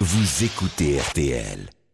Vous écoutez RTL.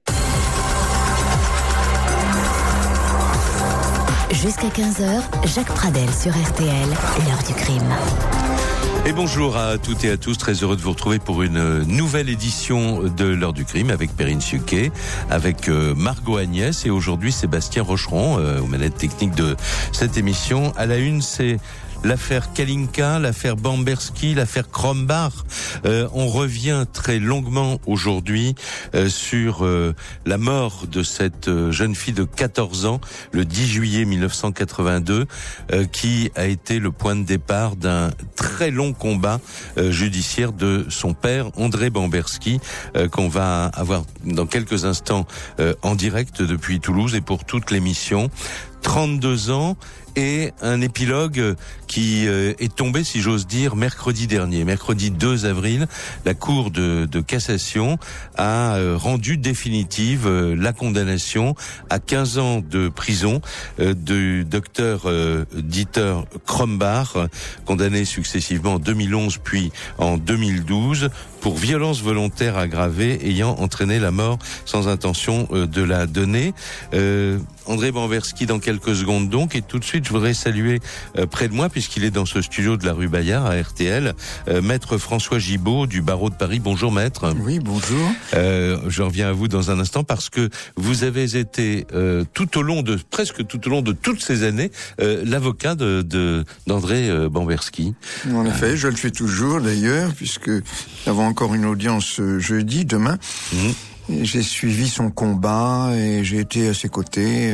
Jusqu'à 15h, Jacques Pradel sur RTL, l'heure du crime. Et bonjour à toutes et à tous, très heureux de vous retrouver pour une nouvelle édition de l'heure du crime avec Perrine Suquet, avec Margot Agnès et aujourd'hui Sébastien Rocheron aux manettes techniques de cette émission. À la une, c'est l'affaire Kalinka, l'affaire Bamberski, l'affaire Krombacher. On revient très longuement aujourd'hui sur la mort de cette jeune fille de 14 ans, le 10 juillet 1982, qui a été le point de départ d'un très long combat judiciaire de son père, André Bamberski, qu'on va avoir dans quelques instants en direct depuis Toulouse et pour toute l'émission. 32 ans et un épilogue qui est tombé, si j'ose dire, mercredi dernier. Mercredi 2 avril, la Cour de cassation a rendu définitive la condamnation à 15 ans de prison du docteur Dieter Krombacher, condamné successivement en 2011 puis en 2012 pour violence volontaire aggravée ayant entraîné la mort sans intention de la donner. André Bamberski dans quelques secondes donc, et tout de suite je voudrais saluer près de moi, puisqu'il est dans ce studio de la rue Bayard à RTL, maître François Gibaud du barreau de Paris. Bonjour maître. Oui, bonjour. Je reviens à vous dans un instant parce que vous avez été presque tout au long de toutes ces années l'avocat d'André Bamberski. En effet, je le fais toujours d'ailleurs, puisque nous avons encore une audience jeudi, demain. J'ai suivi son combat et j'ai été à ses côtés.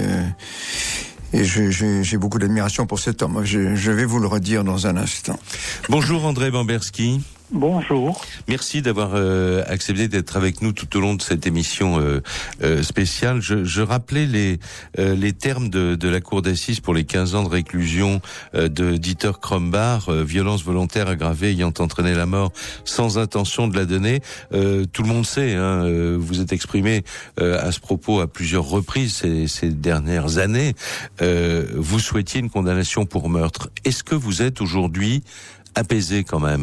Et j'ai beaucoup d'admiration pour cet homme. Je vais vous le redire dans un instant. Bonjour André Bamberski. Bonjour. Merci d'avoir accepté d'être avec nous tout au long de cette émission spéciale. Je rappelais les termes de la cour d'assises pour les 15 ans de réclusion de Dieter Krombacher, violence volontaire aggravée ayant entraîné la mort sans intention de la donner. Tout le monde sait, vous êtes exprimé à ce propos à plusieurs reprises ces dernières années. Vous souhaitiez une condamnation pour meurtre. Est-ce que vous êtes aujourd'hui apaisé quand même ?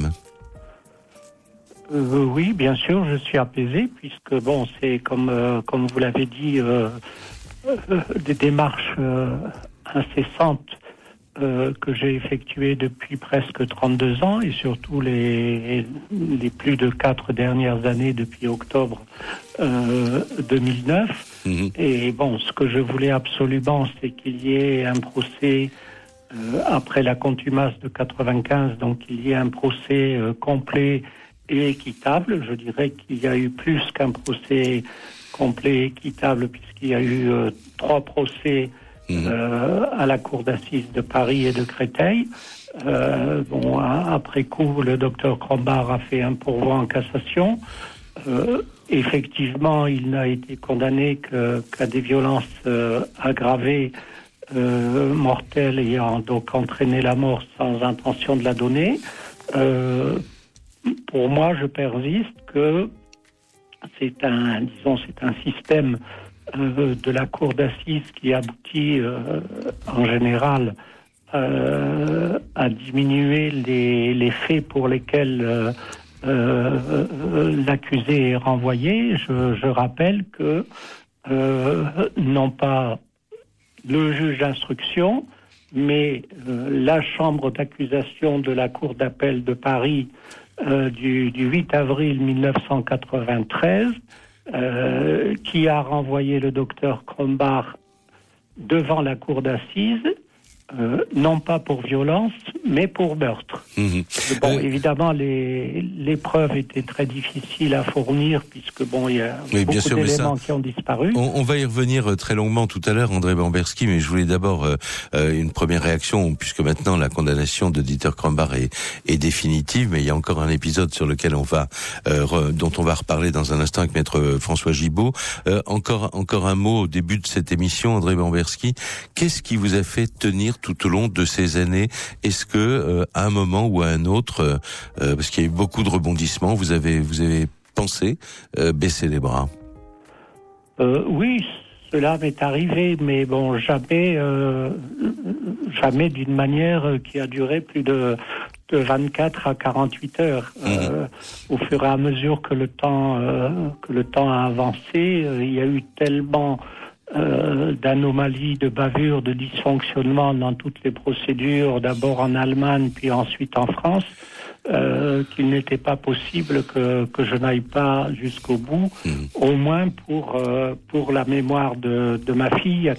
Oui, bien sûr, je suis apaisé, puisque c'est comme vous l'avez dit, des démarches incessantes que j'ai effectuées depuis presque 32 ans, et surtout les plus de 4 dernières années depuis octobre 2009. Et ce que je voulais absolument, c'est qu'il y ait un procès après la contumace de 95, donc qu'il y ait un procès complet et équitable. Je dirais qu'il y a eu plus qu'un procès complet et équitable, puisqu'il y a eu 3 procès à la cour d'assises de Paris et de Créteil. Après coup, le docteur Krombacher a fait un pourvoi en cassation. Effectivement, il n'a été condamné qu'à des violences aggravées, mortelles, ayant donc entraîné la mort sans intention de la donner. Pour moi, je persiste que c'est un système de la cour d'assises qui aboutit en général à diminuer les faits pour lesquels l'accusé est renvoyé. Je rappelle que non pas le juge d'instruction, mais la chambre d'accusation de la cour d'appel de Paris du 8 avril 1993, qui a renvoyé le docteur Krombacher devant la cour d'assises, non pas pour violence, mais pour meurtre. Évidemment, les preuves étaient très difficiles à fournir, puisque il y a beaucoup d'éléments qui ont disparu. On va y revenir très longuement tout à l'heure, André Bamberski, mais je voulais d'abord une première réaction, puisque maintenant la condamnation de Dieter Krombacher est définitive, mais il y a encore un épisode sur lequel dont on va reparler dans un instant avec maître François Gibaud. Encore un mot au début de cette émission, André Bamberski. Qu'est-ce qui vous a fait tenir tout au long de ces années? Est-ce que à un moment ou à un autre, parce qu'il y a eu beaucoup de rebondissements, vous avez pensé baisser les bras? Oui, cela m'est arrivé, mais jamais d'une manière qui a duré plus de de 24 à 48 heures. Au fur et à mesure que le temps a avancé, il y a eu tellement d'anomalies, de bavures, de dysfonctionnements dans toutes les procédures, d'abord en Allemagne puis ensuite en France, qu'il n'était pas possible que je n'aille pas jusqu'au bout, au moins pour la mémoire de ma fille,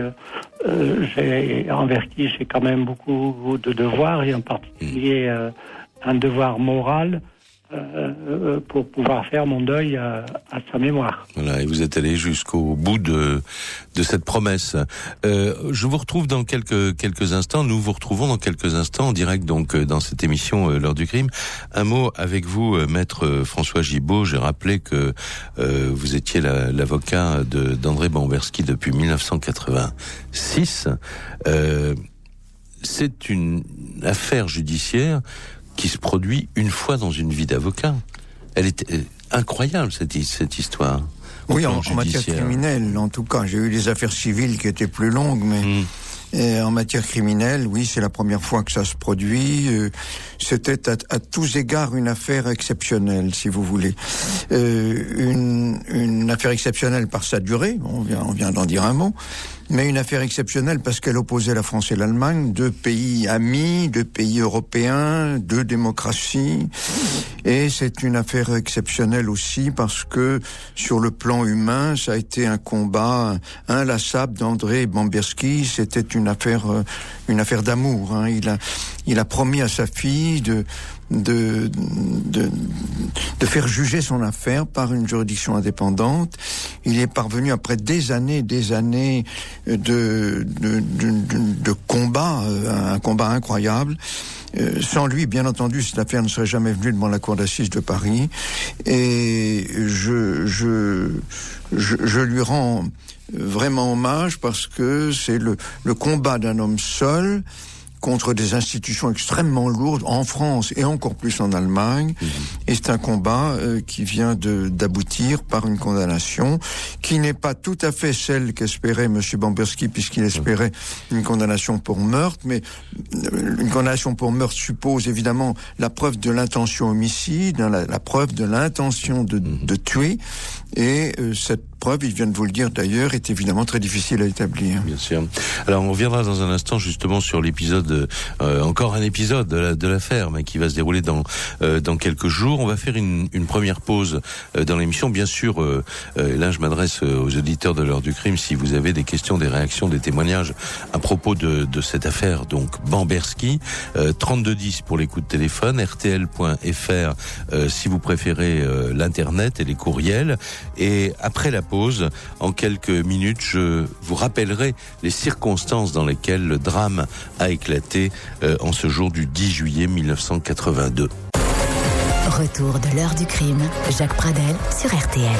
envers qui j'ai quand même beaucoup de devoirs, et en particulier un devoir moral pour pouvoir faire mon deuil à sa mémoire. Voilà, et vous êtes allé jusqu'au bout de cette promesse. Je vous retrouve dans quelques instants. Nous vous retrouvons dans quelques instants en direct, donc dans cette émission L'heure du crime. Un mot avec vous, maître François Gibault. J'ai rappelé que vous étiez l'avocat d'André Bamberski depuis 1986. C'est une affaire judiciaire qui se produit une fois dans une vie d'avocat. Elle est incroyable, cette histoire. Oui, en matière criminelle, en tout cas. J'ai eu des affaires civiles qui étaient plus longues, mais en matière criminelle, oui, c'est la première fois que ça se produit. C'était à tous égards une affaire exceptionnelle, si vous voulez. Une affaire exceptionnelle par sa durée, on vient d'en dire un mot, mais une affaire exceptionnelle parce qu'elle opposait la France et l'Allemagne, deux pays amis, deux pays européens, deux démocraties. Et c'est une affaire exceptionnelle aussi parce que sur le plan humain, ça a été un combat inlassable d'André Bamberski. C'était une affaire d'amour. Hein. Il a promis à sa fille de faire juger son affaire par une juridiction indépendante. Il est parvenu après des années de combat, un combat incroyable. Sans lui, bien entendu, cette affaire ne serait jamais venue devant la cour d'assises de Paris. Et je lui rends vraiment hommage parce que c'est le combat d'un homme seul contre des institutions extrêmement lourdes en France et encore plus en Allemagne. Et c'est un combat qui vient d'aboutir par une condamnation qui n'est pas tout à fait celle qu'espérait M. Bamberski, puisqu'il espérait une condamnation pour meurtre, mais une condamnation pour meurtre suppose évidemment la preuve de l'intention homicide, hein, la preuve de l'intention de tuer, et cette preuve, il vient de vous le dire d'ailleurs, est évidemment très difficile à établir. Bien sûr. Alors on reviendra dans un instant justement sur l'épisode, encore un épisode de l'affaire, mais qui va se dérouler dans quelques jours. On va faire une première pause dans l'émission. Bien sûr, là je m'adresse aux auditeurs de l'heure du crime. Si vous avez des questions, des réactions, des témoignages à propos de cette affaire, donc Bamberski, 3210 pour les coups de téléphone, rtl.fr si vous préférez l'internet et les courriels. Et après la pause, en quelques minutes, je vous rappellerai les circonstances dans lesquelles le drame a éclaté en ce jour du 10 juillet 1982. Retour de l'heure du crime, Jacques Pradel sur RTL.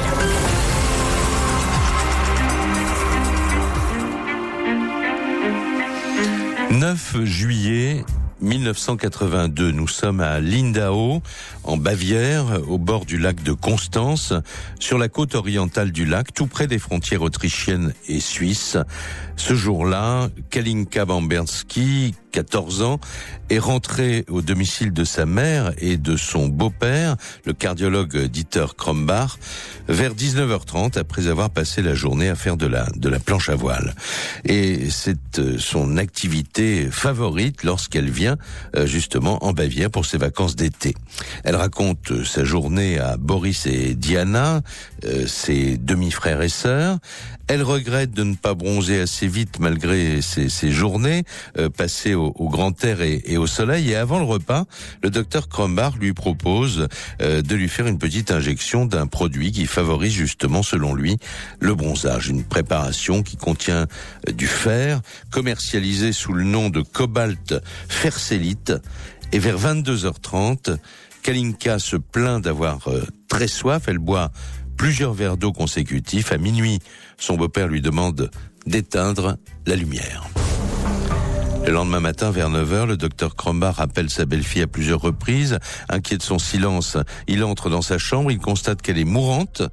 « 9 juillet 1982, nous sommes à Lindau, en Bavière, au bord du lac de Constance, sur la côte orientale du lac, tout près des frontières autrichiennes et suisses. Ce jour-là, Kalinka Bamberski, 14 ans, est rentrée au domicile de sa mère et de son beau-père, le cardiologue Dieter Krombach, vers 19h30, après avoir passé la journée à faire de la planche à voile. Et c'est son activité favorite lorsqu'elle vient justement en Bavière pour ses vacances d'été. Elle raconte sa journée à Boris et Diana, ses demi-frères et sœurs. Elle regrette de ne pas bronzer assez vite malgré ces journées passées au grand air et au soleil. Et avant le repas, le docteur Krombach lui propose de lui faire une petite injection d'un produit qui favorise justement, selon lui, le bronzage. Une préparation qui contient du fer, commercialisé sous le nom de cobalt fercellite. Et vers 22h30, Kalinka se plaint d'avoir très soif. Elle boit plusieurs verres d'eau consécutifs. À minuit, son beau-père lui demande d'éteindre la lumière. Le lendemain matin, vers 9h, le docteur Krombach appelle sa belle-fille à plusieurs reprises. Inquiet de son silence, il entre dans sa chambre, il constate qu'elle est mourante,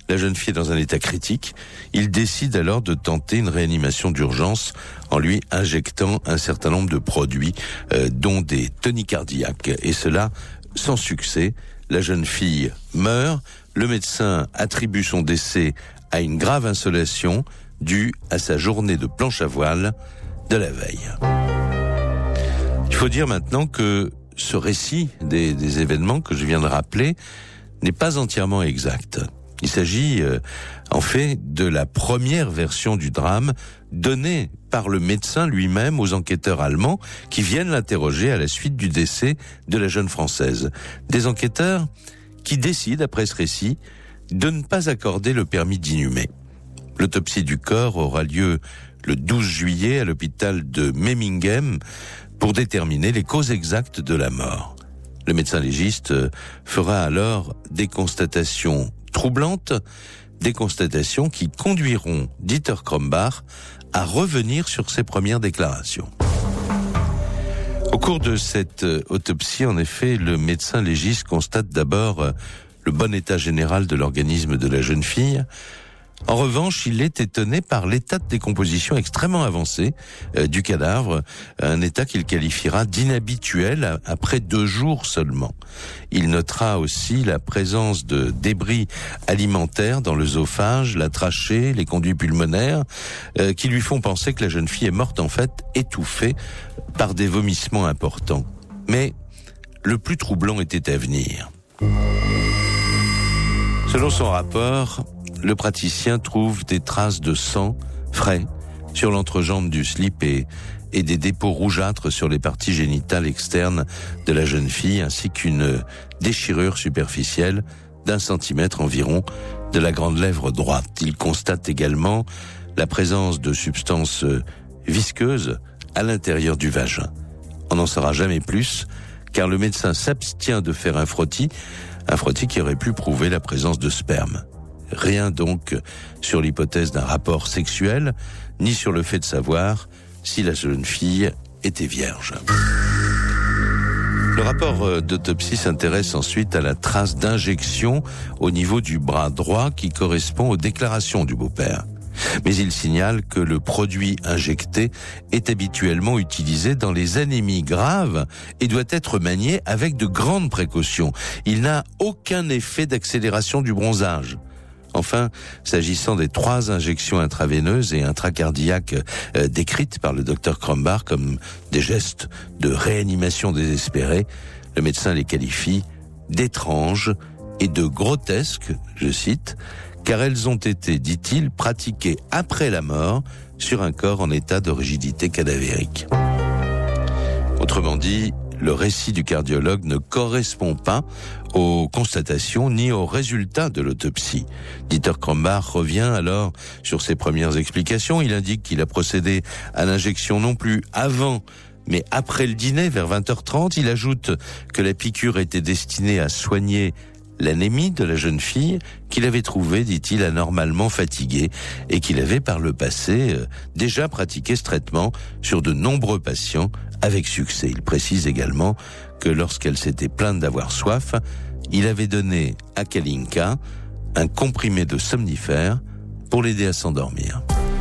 La jeune fille est dans un état critique. Il décide alors de tenter une réanimation d'urgence en lui injectant un certain nombre de produits, dont des toniques cardiaques. Et cela sans succès. La jeune fille meurt. Le médecin attribue son décès à une grave insolation due à sa journée de planche à voile de la veille. Il faut dire maintenant que ce récit des événements que je viens de rappeler n'est pas entièrement exact. Il s'agit en fait de la première version du drame donnée par le médecin lui-même aux enquêteurs allemands qui viennent l'interroger à la suite du décès de la jeune Française. Des enquêteurs qui décident, après ce récit, de ne pas accorder le permis d'inhumer. L'autopsie du corps aura lieu le 12 juillet à l'hôpital de Memmingen pour déterminer les causes exactes de la mort. Le médecin légiste fera alors des constatations troublantes, des constatations qui conduiront Dieter Krombach à revenir sur ses premières déclarations. Au cours de cette autopsie, en effet, le médecin légiste constate d'abord le bon état général de l'organisme de la jeune fille. En revanche, il est étonné par l'état de décomposition extrêmement avancé du cadavre, un état qu'il qualifiera d'inhabituel après 2 jours seulement. Il notera aussi la présence de débris alimentaires dans l'œsophage, la trachée, les conduits pulmonaires, qui lui font penser que la jeune fille est morte en fait étouffée par des vomissements importants. Mais le plus troublant était à venir. Selon son rapport, le praticien trouve des traces de sang frais sur l'entrejambe du slip et des dépôts rougeâtres sur les parties génitales externes de la jeune fille, ainsi qu'une déchirure superficielle d'1 centimètre environ de la grande lèvre droite. Il constate également la présence de substances visqueuses à l'intérieur du vagin. On n'en saura jamais plus, car le médecin s'abstient de faire un frottis qui aurait pu prouver la présence de sperme. Rien donc sur l'hypothèse d'un rapport sexuel, ni sur le fait de savoir si la jeune fille était vierge. Le rapport d'autopsie s'intéresse ensuite à la trace d'injection au niveau du bras droit qui correspond aux déclarations du beau-père. Mais il signale que le produit injecté est habituellement utilisé dans les anémies graves et doit être manié avec de grandes précautions. Il n'a aucun effet d'accélération du bronzage. Enfin, s'agissant des 3 injections intraveineuses et intracardiaques décrites par le docteur Krombach comme des gestes de réanimation désespérée, le médecin les qualifie d'étranges et de grotesques, je cite, car elles ont été, dit-il, pratiquées après la mort sur un corps en état de rigidité cadavérique. Autrement dit, le récit du cardiologue ne correspond pas aux constatations ni aux résultats de l'autopsie. Dieter Krombach revient alors sur ses premières explications. Il indique qu'il a procédé à l'injection non plus avant, mais après le dîner, vers 20h30. Il ajoute que la piqûre était destinée à soigner l'anémie de la jeune fille qu'il avait trouvée, dit-il, anormalement fatiguée et qu'il avait par le passé déjà pratiqué ce traitement sur de nombreux patients avec succès. Il précise également que lorsqu'elle s'était plainte d'avoir soif, il avait donné à Kalinka un comprimé de somnifère pour l'aider à s'endormir.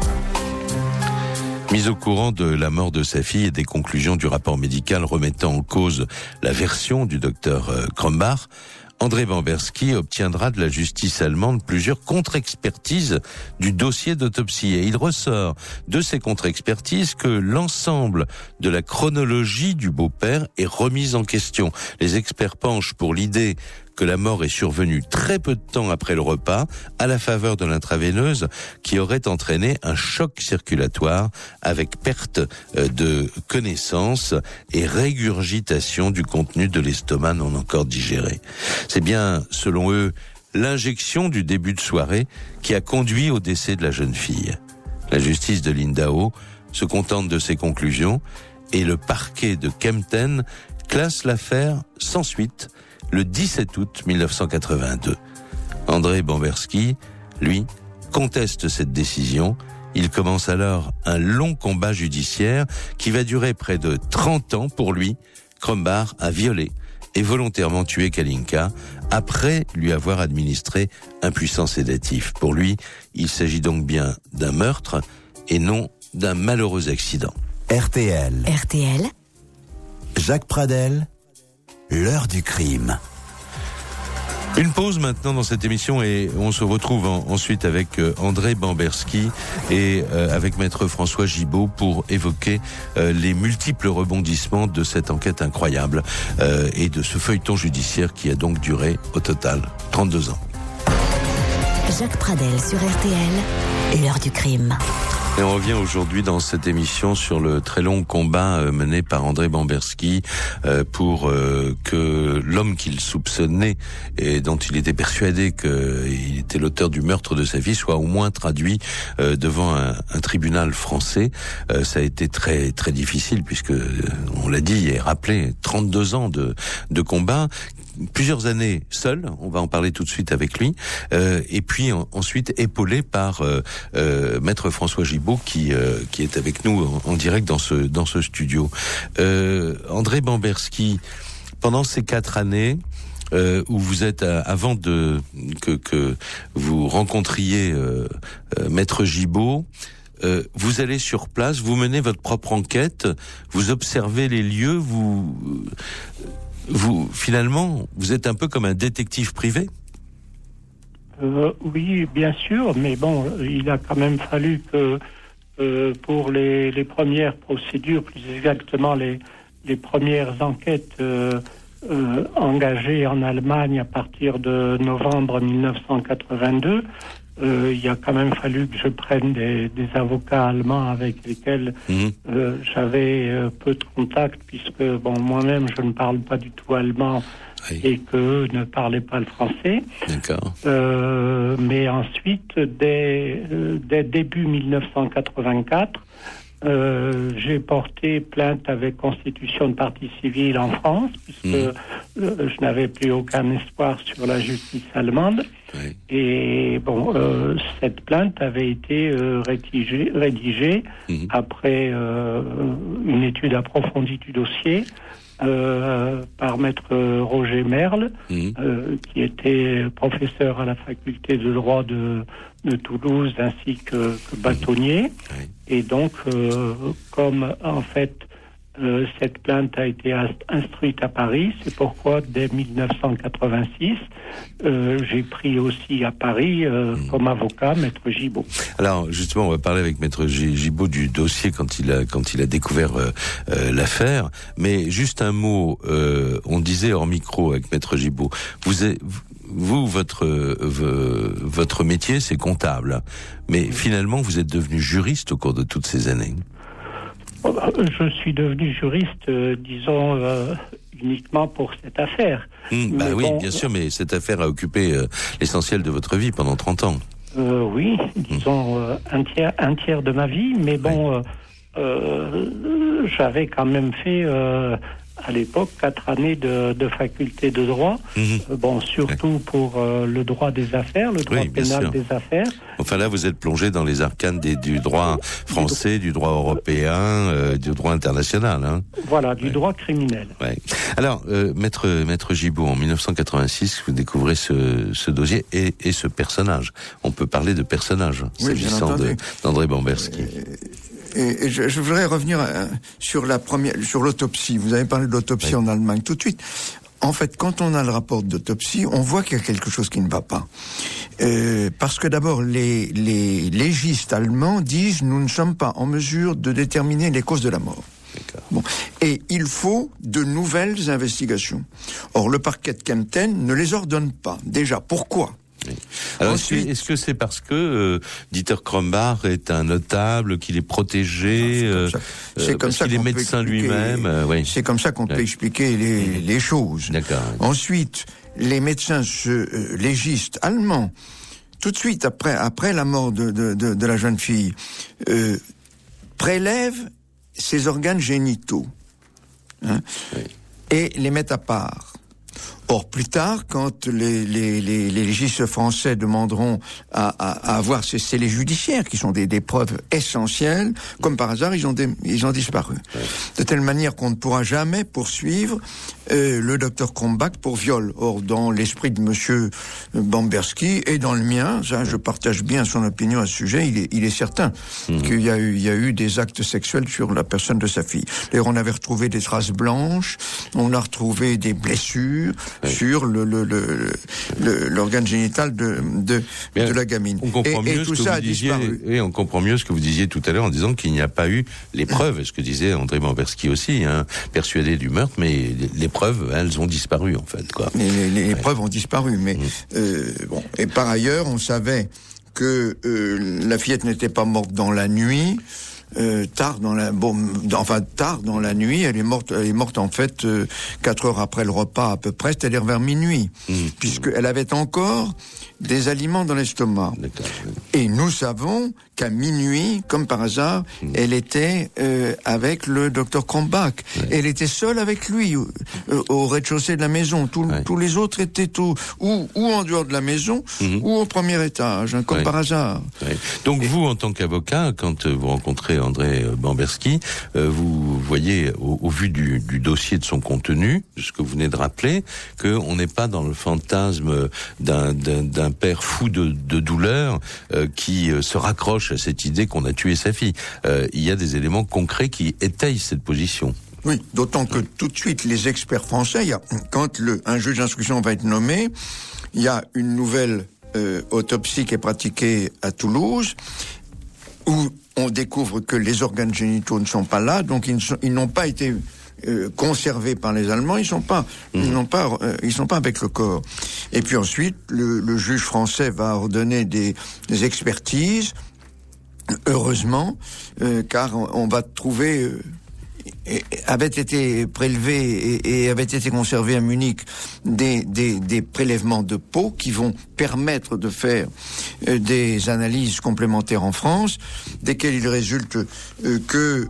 Mise au courant de la mort de sa fille et des conclusions du rapport médical remettant en cause la version du docteur Krombach, André Bamberski obtiendra de la justice allemande plusieurs contre-expertises du dossier d'autopsie. Et il ressort de ces contre-expertises que l'ensemble de la chronologie du beau-père est remise en question. Les experts penchent pour l'idée que la mort est survenue très peu de temps après le repas, à la faveur de l'intraveineuse, qui aurait entraîné un choc circulatoire avec perte de connaissance et régurgitation du contenu de l'estomac non encore digéré. C'est bien, selon eux, l'injection du début de soirée qui a conduit au décès de la jeune fille. La justice de Lindau se contente de ces conclusions et le parquet de Kempten classe l'affaire sans suite le 17 août 1982. André Bamberski, lui, conteste cette décision. Il commence alors un long combat judiciaire qui va durer près de 30 ans pour lui. Krombach a violé et volontairement tué Kalinka après lui avoir administré un puissant sédatif. Pour lui, il s'agit donc bien d'un meurtre et non d'un malheureux accident. RTL. RTL. Jacques Pradel, l'heure du crime. Une pause maintenant dans cette émission et on se retrouve ensuite avec André Bamberski et avec maître François Gibault pour évoquer les multiples rebondissements de cette enquête incroyable et de ce feuilleton judiciaire qui a donc duré au total 32 ans. Jacques Pradel sur RTL, l'heure du crime. Et on revient aujourd'hui dans cette émission sur le très long combat mené par André Bamberski pour que l'homme qu'il soupçonnait et dont il était persuadé qu'il était l'auteur du meurtre de sa fille soit au moins traduit devant un tribunal français. Ça a été très très difficile puisque, on l'a dit et rappelé, 32 ans de combat. Plusieurs années seul, on va en parler tout de suite avec lui, et puis ensuite épaulé par maître François Gibault qui est avec nous en direct dans ce studio. André Bamberski, pendant ces 4 années où vous êtes avant que vous rencontriez maître Gibault, vous allez sur place, vous menez votre propre enquête, vous observez les lieux, vous finalement, vous êtes un peu comme un détective privé? Oui, bien sûr, mais bon, il a quand même fallu que pour les premières procédures, plus exactement les premières enquêtes engagées en Allemagne à partir de novembre 1982, il a quand même fallu que je prenne des avocats allemands avec lesquels j'avais peu de contact, puisque moi-même je ne parle pas du tout allemand. Oui. Et qu'eux ne parlaient pas le français. D'accord. Mais ensuite, dès début 1984, j'ai porté plainte avec constitution de partie civile en France, puisque je n'avais plus aucun espoir sur la justice allemande. Oui. Et cette plainte avait été rédigée après une étude approfondie du dossier. Par maître Roger Merle, qui était professeur à la faculté de droit de Toulouse ainsi que bâtonnier. Et donc, comme en fait cette plainte a été instruite à Paris, c'est pourquoi dès 1986 j'ai pris aussi à Paris comme avocat maître Gibault. Alors justement, on va parler avec maître Gibault du dossier quand il a découvert l'affaire, mais juste un mot, on disait hors micro avec maître Gibault, votre métier c'est comptable, mais finalement vous êtes devenu juriste au cours de toutes ces années. Je suis devenu juriste, disons, uniquement pour cette affaire. Bien sûr, mais cette affaire a occupé l'essentiel de votre vie pendant 30 ans. Oui, disons un tiers de ma vie, mais j'avais quand même fait à l'époque 4 années de faculté de droit, surtout pour le droit des affaires, le droit pénal des affaires. Enfin là, vous êtes plongé dans les arcanes du droit français, du droit européen, du droit international. Hein. Voilà, du droit criminel. Ouais. Alors, maître Gibault, en 1986, vous découvrez ce dossier et ce personnage. On peut parler de personnage, s'agissant d'André Bamberski. Et je voudrais revenir sur l'autopsie. Vous avez parlé de l'autopsie en Allemagne tout de suite. En fait, quand on a le rapport d'autopsie, on voit qu'il y a quelque chose qui ne va pas. Parce que d'abord, les légistes allemands disent « nous ne sommes pas en mesure de déterminer les causes de la mort ». Bon. Et il faut de nouvelles investigations. Or, le parquet de Kempten ne les ordonne pas. Déjà, pourquoi ? Alors, ensuite, est-ce que c'est parce que Dieter Krombach est un notable, qu'il est protégé, parce qu'il est médecin lui-même C'est comme ça qu'on peut expliquer les choses. D'accord. Ensuite, les médecins légistes allemands, tout de suite après la mort de la jeune fille, prélèvent ses organes génitaux et les mettent à part. Or, plus tard, quand les légistes français demanderont à avoir ces scellés judiciaires, qui sont des preuves essentielles, comme par hasard, ils ont disparu. De telle manière qu'on ne pourra jamais poursuivre le docteur Krombach pour viol. Or, dans l'esprit de monsieur Bamberski et dans le mien, ça, je partage bien son opinion à ce sujet, il est certain qu'il y a eu des actes sexuels sur la personne de sa fille. D'ailleurs, on avait retrouvé des traces blanches, on a retrouvé des blessures sur l'organe génital de la gamine. On comprend mieux tout ça a disparu. Et on comprend mieux ce que vous disiez tout à l'heure en disant qu'il n'y a pas eu les preuves, ce que disait André Bamberski aussi, persuadé du meurtre, mais les preuves, elles ont disparu en fait, quoi. Les preuves ont disparu, mais bon. Et par ailleurs, on savait que la fillette n'était pas morte dans la nuit. Tard dans la nuit, elle est morte en fait 4 heures après le repas à peu près, c'est-à-dire vers minuit, puisqu'elle avait encore des aliments dans l'estomac. Et nous savons qu'à minuit, comme par hasard, elle était avec le docteur Krombach. Elle était seule avec lui au rez-de-chaussée de la maison. Tous les autres étaient ou en dehors de la maison ou au premier étage, comme par hasard. Donc vous, en tant qu'avocat, quand vous rencontrez André Bamberski, vous voyez au vu du dossier, de son contenu, ce que vous venez de rappeler, qu'on n'est pas dans le fantasme d'un père fou de douleur qui se raccroche à cette idée qu'on a tué sa fille. Il y a des éléments concrets qui étayent cette position. Oui, d'autant que tout de suite, les experts français, quand un juge d'instruction va être nommé, il y a une nouvelle autopsie qui est pratiquée à Toulouse, où on découvre que les organes génitaux ne sont pas là, donc ils n'ont pas été conservés par les Allemands, ils sont pas avec le corps. Et puis ensuite, le juge français va ordonner des expertises, heureusement, car on va trouver avait été prélevé et avait été conservé à Munich des prélèvements de peau qui vont permettre de faire des analyses complémentaires en France, desquelles il résulte que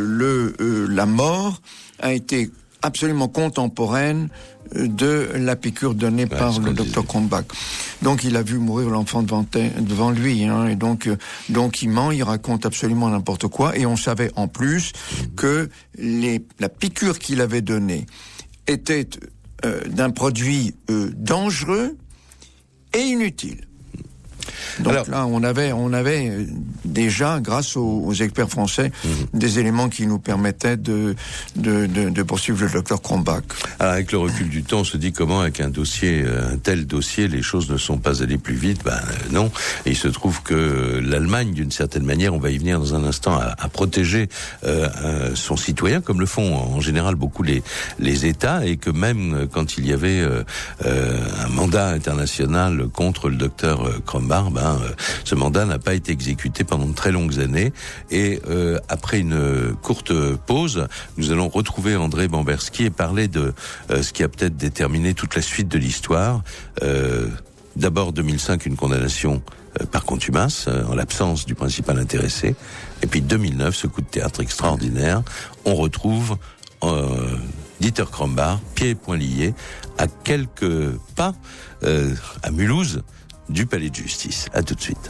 la mort a été absolument contemporaine de la piqûre donnée par le docteur Krombach. Donc il a vu mourir l'enfant devant lui, et donc il ment, il raconte absolument n'importe quoi, et on savait en plus que la piqûre qu'il avait donnée était d'un produit dangereux et inutile. Donc alors, là, on avait déjà, grâce aux experts français, des éléments qui nous permettaient de poursuivre le docteur Krombach. Alors, avec le recul du temps, on se dit comment, avec un tel dossier, les choses ne sont pas allées plus vite. Non. Et il se trouve que l'Allemagne, d'une certaine manière, on va y venir dans un instant, a protégé son citoyen, comme le font en général beaucoup les États, et que même quand il y avait un mandat international contre le docteur Krombach, ce mandat n'a pas été exécuté pendant de très longues années. Et après une courte pause, nous allons retrouver André Bamberski et parler de ce qui a peut-être déterminé toute la suite de l'histoire. D'abord 2005, une condamnation par contumace, en l'absence du principal intéressé. Et puis 2009, ce coup de théâtre extraordinaire. On retrouve Dieter Krombach, pieds et poings liés, à quelques pas, à Mulhouse, du palais de justice. À tout de suite.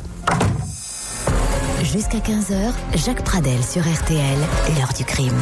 Jusqu'à 15h, Jacques Pradel sur RTL, l'heure du crime.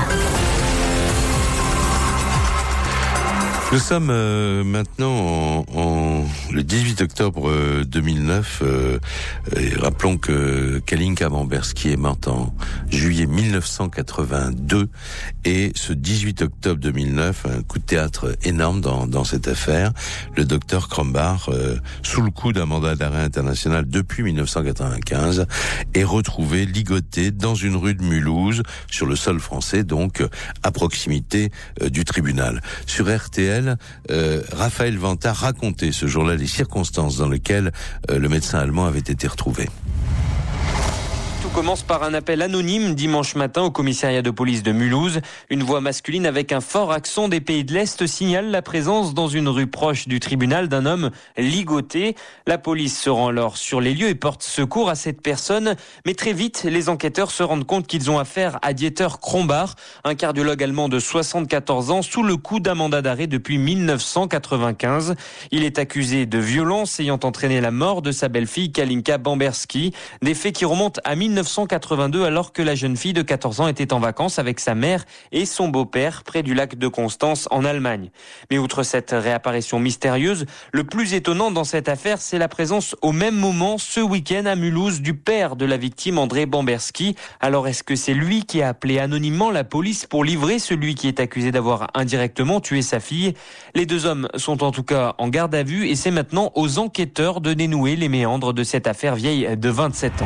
Nous sommes maintenant en le 18 octobre 2009. Et rappelons que Kalinka Bamberski est morte en juillet 1982. Et ce 18 octobre 2009, un coup de théâtre énorme dans cette affaire. Le docteur Krombach, sous le coup d'un mandat d'arrêt international depuis 1995, est retrouvé ligoté dans une rue de Mulhouse, sur le sol français, donc à proximité du tribunal. Sur RTL, Raphaël Vanta racontait ce jour-là les circonstances dans lesquelles le médecin allemand avait été retrouvé. Tout Tout commence par un appel anonyme dimanche matin au commissariat de police de Mulhouse. Une voix masculine avec un fort accent des pays de l'Est signale la présence dans une rue proche du tribunal d'un homme ligoté. La police se rend alors sur les lieux et porte secours à cette personne. Mais très vite, les enquêteurs se rendent compte qu'ils ont affaire à Dieter Krombach, un cardiologue allemand de 74 ans sous le coup d'un mandat d'arrêt depuis 1995. Il est accusé de violence ayant entraîné la mort de sa belle-fille Kalinka Bamberski. Des faits qui remontent à 1982 alors que la jeune fille de 14 ans était en vacances avec sa mère et son beau-père près du lac de Constance en Allemagne. Mais outre cette réapparition mystérieuse, le plus étonnant dans cette affaire, c'est la présence au même moment ce week-end à Mulhouse du père de la victime André Bamberski. Alors est-ce que c'est lui qui a appelé anonymement la police pour livrer celui qui est accusé d'avoir indirectement tué sa fille? Les deux hommes sont en tout cas en garde à vue et c'est maintenant aux enquêteurs de dénouer les méandres de cette affaire vieille de 27 ans.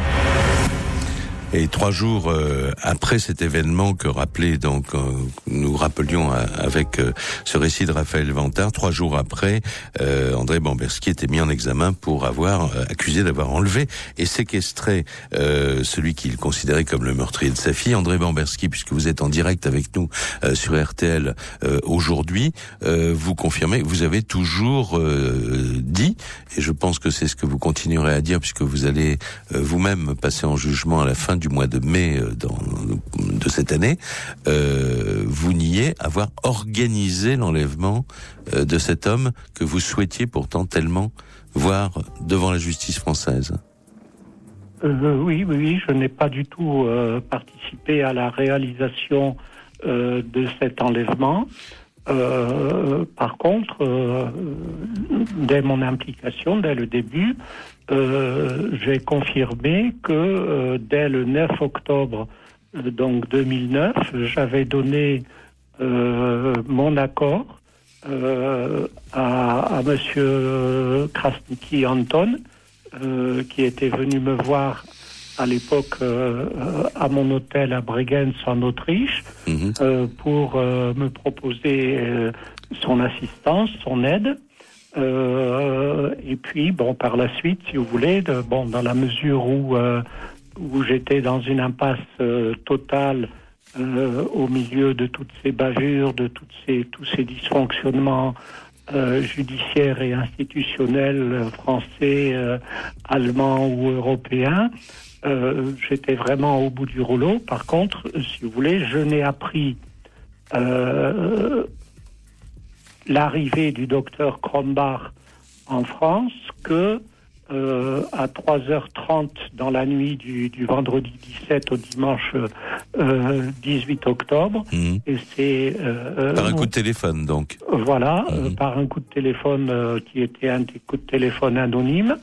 Et 3 jours après cet événement que nous rappelions avec ce récit de Raphaël Vantard, 3 jours après, André Bamberski était mis en examen pour avoir accusé d'avoir enlevé et séquestré celui qu'il considérait comme le meurtrier de sa fille. André Bamberski, puisque vous êtes en direct avec nous sur RTL aujourd'hui, vous confirmez, vous avez toujours dit, et je pense que c'est ce que vous continuerez à dire puisque vous allez vous-même passer en jugement à la fin du mois de mai de cette année, vous niez avoir organisé l'enlèvement de cet homme que vous souhaitiez pourtant tellement voir devant la justice française. Oui, je n'ai pas du tout participé à la réalisation de cet enlèvement. Par contre, dès mon implication, dès le début, j'ai confirmé que dès le 9 octobre donc 2009, j'avais donné mon accord à monsieur Krasniki Anton, qui était venu me voir à l'époque à mon hôtel à Bregenz en Autriche, pour me proposer son assistance, son aide. Et puis, par la suite, si vous voulez, dans la mesure où j'étais dans une impasse totale au milieu de toutes ces bavures, de tous ces dysfonctionnements judiciaires et institutionnels français, allemands ou européens, j'étais vraiment au bout du rouleau. Par contre, si vous voulez, je n'ai appris l'arrivée du docteur Krombach en France que à 3h30 dans la nuit du vendredi 17 au dimanche 18 octobre. Et c'est par un coup de téléphone, donc. Voilà, par un coup de téléphone qui était un des coups de téléphone anonymes.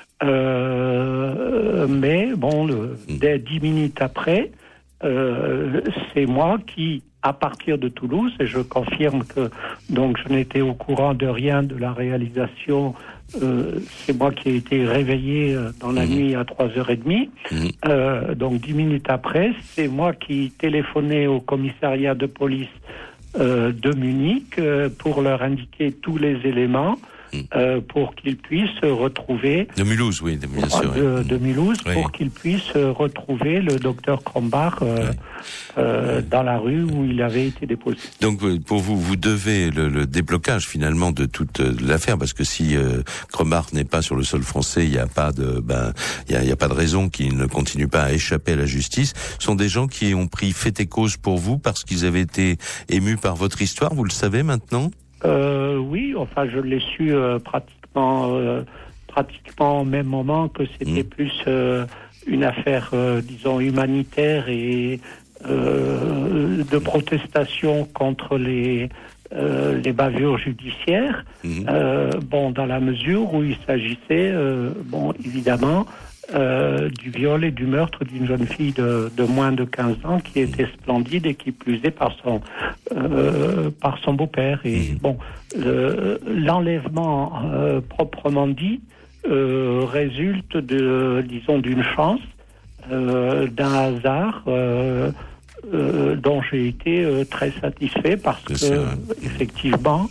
Mais dès 10 minutes après, c'est moi qui, à partir de Toulouse, et je confirme que donc je n'étais au courant de rien de la réalisation, c'est moi qui ai été réveillé dans la nuit à 3h30. Donc 10 minutes après, c'est moi qui téléphonais au commissariat de police de Munich pour leur indiquer tous les éléments. Pour qu'ils puissent retrouver... De Mulhouse, oui, bien sûr. De Mulhouse, oui. Pour qu'ils puissent retrouver le docteur Krombach dans la rue où il avait été déposé. Donc, pour vous devez le déblocage, finalement, de toute l'affaire, parce que si Krombach n'est pas sur le sol français, il n'y a pas de raison qu'il ne continue pas à échapper à la justice. Ce sont des gens qui ont pris fait et cause pour vous parce qu'ils avaient été émus par votre histoire, vous le savez maintenant ? Oui, enfin, je l'ai su pratiquement au même moment que c'était plus une affaire, disons, humanitaire et de protestation contre les bavures judiciaires. Dans la mesure où il s'agissait, évidemment, du viol et du meurtre d'une jeune fille de moins de 15 ans qui était splendide et qui plus est par son beau-père. Et l'enlèvement proprement dit résulte d'une chance, d'un hasard dont j'ai été très satisfait parce que effectivement,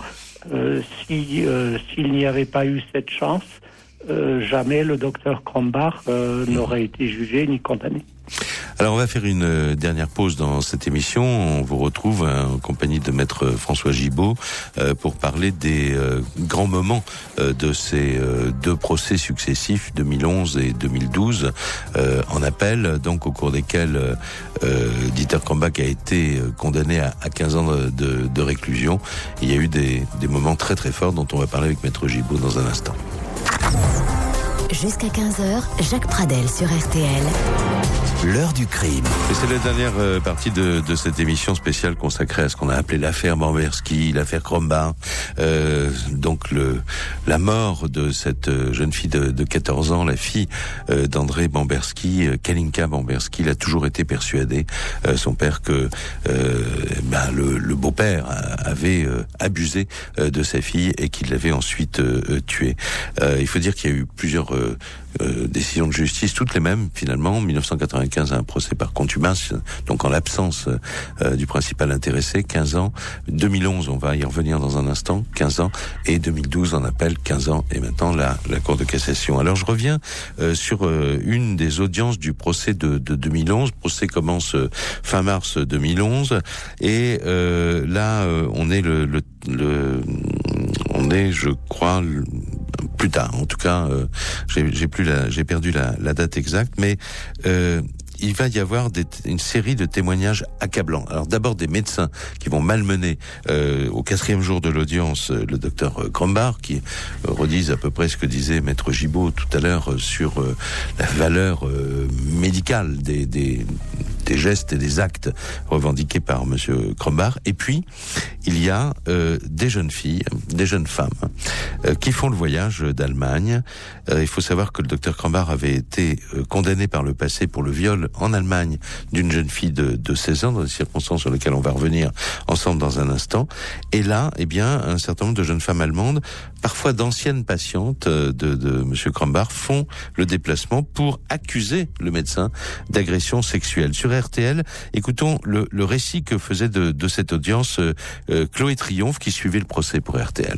s'il n'y avait pas eu cette chance, jamais le docteur Krombach n'aurait été jugé ni condamné. Alors on va faire une dernière pause dans cette émission. On vous retrouve en compagnie de maître François Gibault pour parler des grands moments de ces deux procès successifs, 2011 et 2012, en appel, donc au cours desquels Dieter Krombach a été condamné à 15 ans de réclusion. Il y a eu des moments très très forts dont on va parler avec maître Gibault dans un instant. Jusqu'à 15h, Jacques Pradel sur RTL. L'heure du crime. Et c'est la dernière partie de cette émission spéciale consacrée à ce qu'on a appelé l'affaire Bamberski, l'affaire Krombach. Donc la mort de cette jeune fille de 14 ans, la fille d'André Bamberski, Kalinka Bamberski, il a toujours été persuadé, son père, que le beau-père avait abusé de sa fille et qu'il l'avait ensuite tuée. Il faut dire qu'il y a eu plusieurs décisions de justice, toutes les mêmes finalement. En 1995, un procès par contumace, donc en l'absence du principal intéressé, 15 ans. 2011, on va y revenir dans un instant, 15 ans. Et 2012, en appel, 15 ans. Et maintenant, la Cour de cassation. Alors, je reviens sur une des audiences du procès de 2011. Le procès commence fin mars 2011. Et là, on est on est, je crois, plus tard. En tout cas, j'ai perdu la date exacte, mais il va y avoir une série de témoignages accablants. Alors d'abord des médecins qui vont malmener au 4e jour de l'audience le docteur Krombach, qui redisent à peu près ce que disait maître Gibault tout à l'heure sur la valeur médicale des gestes et des actes revendiqués par monsieur Krombach. Et puis il y a des jeunes filles, des jeunes femmes qui font le voyage d'Allemagne. Il faut savoir que le docteur Krombach avait été condamné par le passé pour le viol en Allemagne d'une jeune fille de 16 ans, dans des circonstances sur lesquelles on va revenir ensemble dans un instant. Et là, eh bien, un certain nombre de jeunes femmes allemandes, parfois d'anciennes patientes de monsieur Krombach, font le déplacement pour accuser le médecin d'agression sexuelle. Sur RTL, écoutons le récit que faisait de cette audience Chloé Triomphe, qui suivait le procès pour RTL.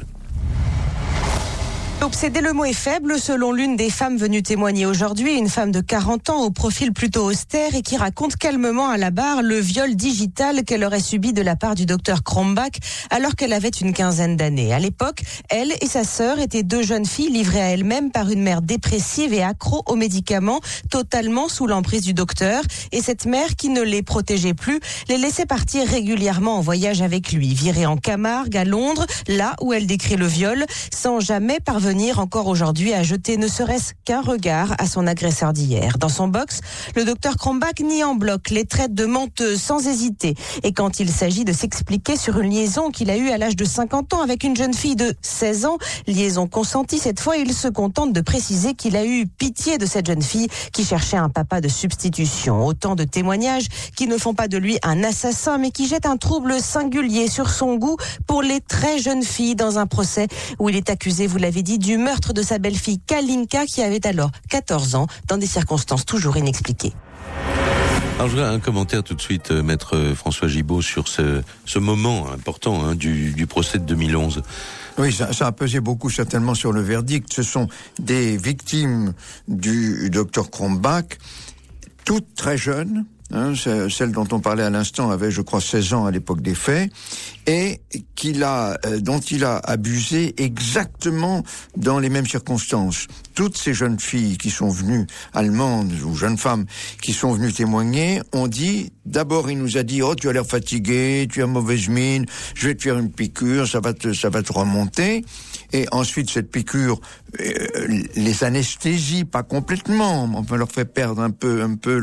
Obsédé, le mot est faible, selon l'une des femmes venues témoigner aujourd'hui, une femme de 40 ans au profil plutôt austère et qui raconte calmement à la barre le viol digital qu'elle aurait subi de la part du docteur Krombach alors qu'elle avait une quinzaine d'années. À l'époque, elle et sa sœur étaient deux jeunes filles livrées à elles-mêmes par une mère dépressive et accro aux médicaments, totalement sous l'emprise du docteur, et cette mère qui ne les protégeait plus, les laissait partir régulièrement en voyage avec lui, virée en Camargue à Londres, là où elle décrit le viol, sans jamais parvenir encore aujourd'hui à jeter ne serait-ce qu'un regard à son agresseur d'hier. Dans son box, le docteur Krombach nie en bloc, les traite de menteuses sans hésiter. Et quand il s'agit de s'expliquer sur une liaison qu'il a eue à l'âge de 50 ans avec une jeune fille de 16 ans, liaison consentie cette fois, il se contente de préciser qu'il a eu pitié de cette jeune fille qui cherchait un papa de substitution. Autant de témoignages qui ne font pas de lui un assassin, mais qui jettent un trouble singulier sur son goût pour les très jeunes filles dans un procès où il est accusé, vous l'avez dit, du meurtre de sa belle-fille Kalinka qui avait alors 14 ans dans des circonstances toujours inexpliquées. Alors je voudrais un commentaire tout de suite, maître François Gibault, sur ce moment important du procès de 2011. Oui, ça a pesé beaucoup certainement sur le verdict. Ce sont des victimes du docteur Krombach, toutes très jeunes. Celle dont on parlait à l'instant avait, je crois, 16 ans à l'époque des faits, et dont il a abusé exactement dans les mêmes circonstances. Toutes ces jeunes filles qui sont venues, allemandes ou jeunes femmes, qui sont venues témoigner, ont dit, d'abord il nous a dit, oh tu as l'air fatigué, tu as mauvaise mine, je vais te faire une piqûre, ça va te remonter. Et ensuite, cette piqûre les anesthésie, pas complètement, on leur fait perdre un peu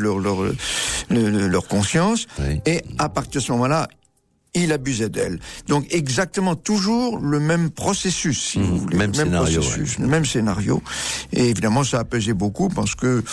leur conscience. Oui. Et à partir de ce moment-là, il abusait d'elle. Donc exactement toujours le même processus, si vous voulez. Même scénario. Le même scénario. Et évidemment, ça a pesé beaucoup parce que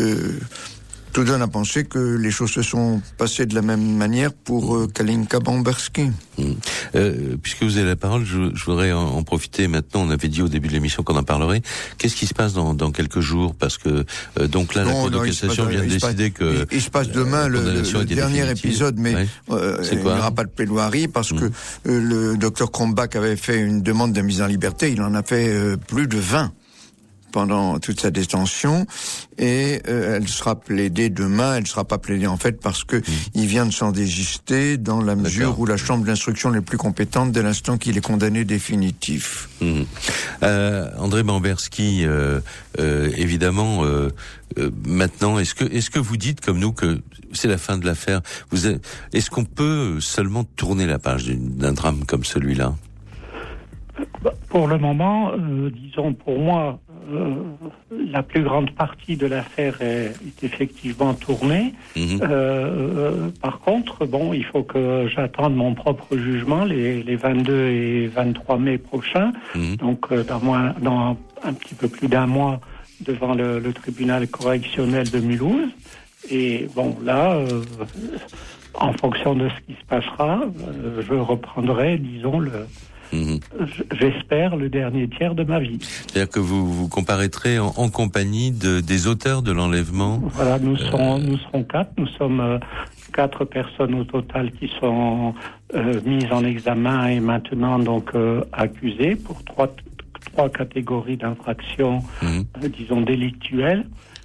tout donne à penser que les choses se sont passées de la même manière pour Kalinka Bamberski. Puisque vous avez la parole, je voudrais en profiter maintenant. On avait dit au début de l'émission qu'on en parlerait. Qu'est-ce qui se passe dans quelques jours? Parce que donc là, la Cour de cassation vient de décider que il se passe demain le dernier épisode, mais il n'y aura pas de plaidoirie parce que le docteur Krombach avait fait une demande de mise en liberté. Il en a fait plus de 20. pendant toute sa détention, et elle sera plaidée demain. Elle ne sera pas plaidée en fait parce que il vient de s'en désister dans la mesure où la chambre d'instruction n'est plus compétente dès l'instant qu'il est condamné définitif. André Bamberski, évidemment, maintenant, est-ce que vous dites comme nous que c'est la fin de l'affaire? Est-ce qu'on peut seulement tourner la page d'un drame comme celui-là? Pour le moment, disons pour moi, la plus grande partie de l'affaire est effectivement tournée. Par contre, bon, il faut que j'attende mon propre jugement les 22 et 23 mai prochains. Donc, dans un petit peu plus d'un mois devant le tribunal correctionnel de Mulhouse. Et bon, là, en fonction de ce qui se passera, je reprendrai, disons, j'espère, le dernier tiers de ma vie. C'est-à-dire que vous comparaîtrez en compagnie des auteurs de l'enlèvement. Voilà, nous serons 4. Nous sommes 4 personnes au total qui sont mises en examen et maintenant donc accusées pour trois catégories d'infractions, disons délictuelles.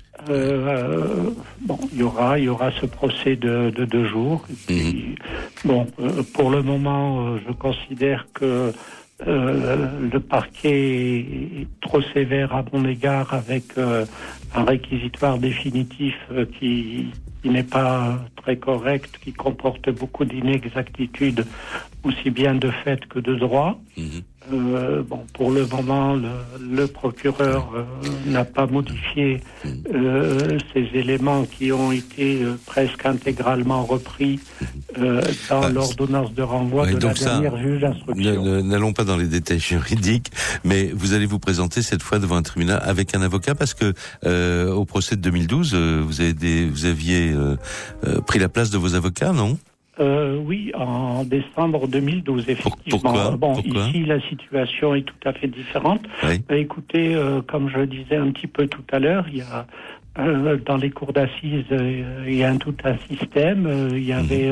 Bon, il y aura ce procès de 2 jours. Et puis, bon, pour le moment, je considère que le parquet est trop sévère à mon égard avec un réquisitoire définitif qui n'est pas très correct, qui comporte beaucoup d'inexactitudes, aussi bien de fait que de droit. Bon, pour le moment, le procureur n'a pas modifié ces éléments qui ont été presque intégralement repris dans l'ordonnance de renvoi de la dernière juge d'instruction. N'allons pas dans les détails juridiques, mais vous allez vous présenter cette fois devant un tribunal avec un avocat parce que au procès de 2012, vous aviez pris la place de vos avocats, non? Oui, en décembre 2012, effectivement. Pourquoi ici, la situation est tout à fait différente. Oui. Écoutez, comme je le disais un petit peu tout à l'heure, il y a dans les cours d'assises, il y a tout un système. Il y avait,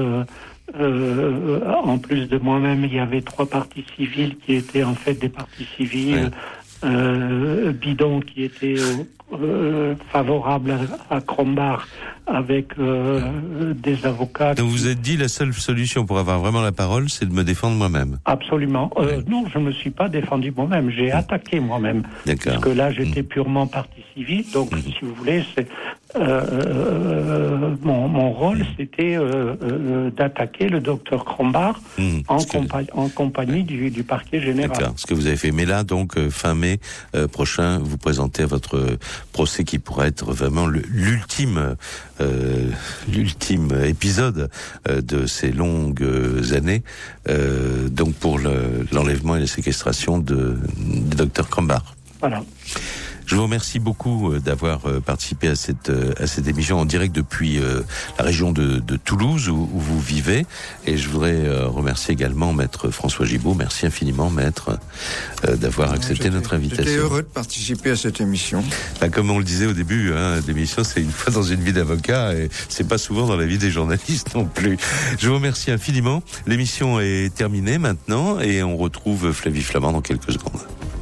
en plus de moi-même, il y avait 3 parties civiles qui étaient en fait des parties civiles bidons qui étaient favorables à Krombach avec des avocats. Donc vous êtes dit la seule solution pour avoir vraiment la parole, c'est de me défendre moi-même. Absolument. Non, je me suis pas défendu moi-même. J'ai attaqué moi-même. D'accord. Parce que là, j'étais purement partie civile. Donc, si vous voulez, c'est mon rôle, c'était d'attaquer le docteur Krombach en compagnie du parquet général. D'accord. Ce que vous avez fait. Mais là, donc, fin mai prochain, vous présentez votre procès qui pourrait être vraiment l'ultime épisode de ces longues années, donc pour l'enlèvement et la séquestration du docteur Krombach. Voilà. Je vous remercie beaucoup d'avoir participé à cette émission en direct depuis la région de Toulouse où vous vivez. Et je voudrais remercier également Maître François Gibault. Merci infiniment, Maître, d'avoir accepté notre invitation. J'étais heureux de participer à cette émission. Comme on le disait au début, l'émission, c'est une fois dans une vie d'avocat et c'est pas souvent dans la vie des journalistes non plus. Je vous remercie infiniment. L'émission est terminée maintenant et on retrouve Flavie Flamand dans quelques secondes.